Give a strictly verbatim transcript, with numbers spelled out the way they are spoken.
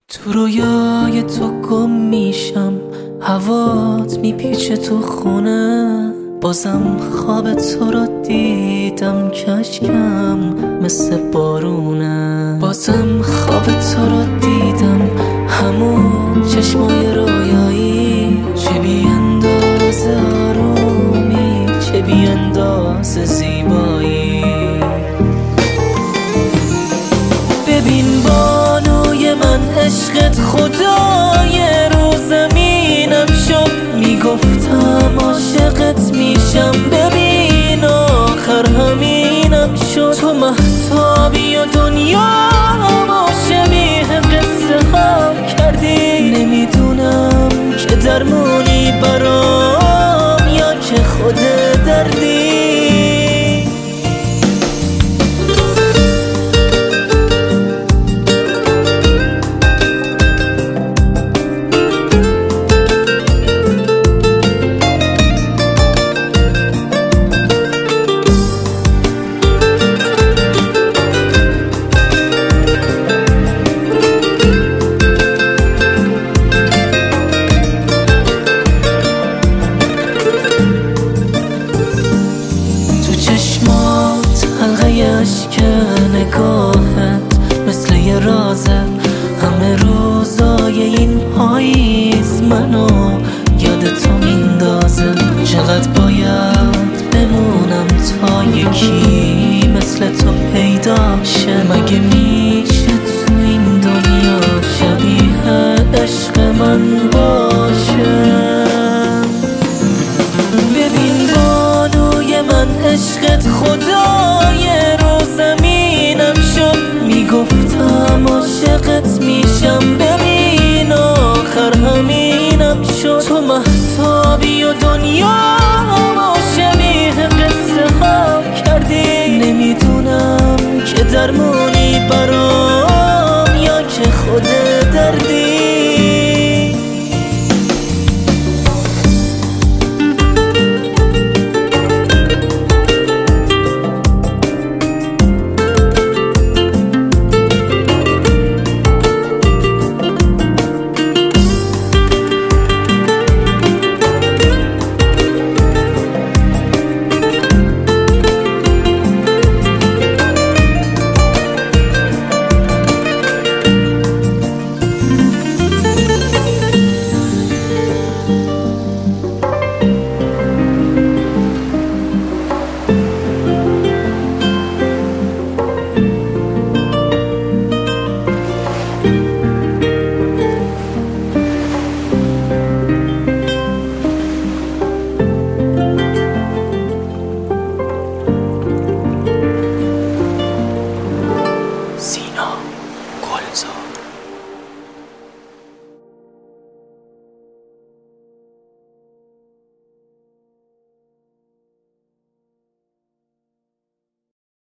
تو رویای تو گم میشم، هوات میپیچه تو خونه. بازم خواب تو رو دیدم که اشکم مثل بارونه. بازم خواب تو رو دیدم، همون چشمای رویایی. چه بیاندازه آرومی، چه بیاندازه زیبایی. ببین بانوی من، عشقت خدای رو زمینم شد. میگفتم عاشقت میشم، ببین آخر همینم شد. تو مهتابی و دنیا ما شبیه قصه ها کردی. نمیدونم که درمونی برام یا که خود دردی. اشک نگاهت مثل یه رازه، همه روزای این پاییز منو یاد تو میندازه. چقدر باید بمونم تا یکی مثل تو پیدا شه؟ مگه میشه تو این دنیا شبیه عشق من باشه؟ ببین بانوی من، عشقت خدای رو زمینم شد. میگفتم عاشقت میشم، ببین آخر همینم شد. تو مهتابی و دنیا ما شبیه قصه ها کردی. نمیدونم که درمونی برام یا که خود دردی.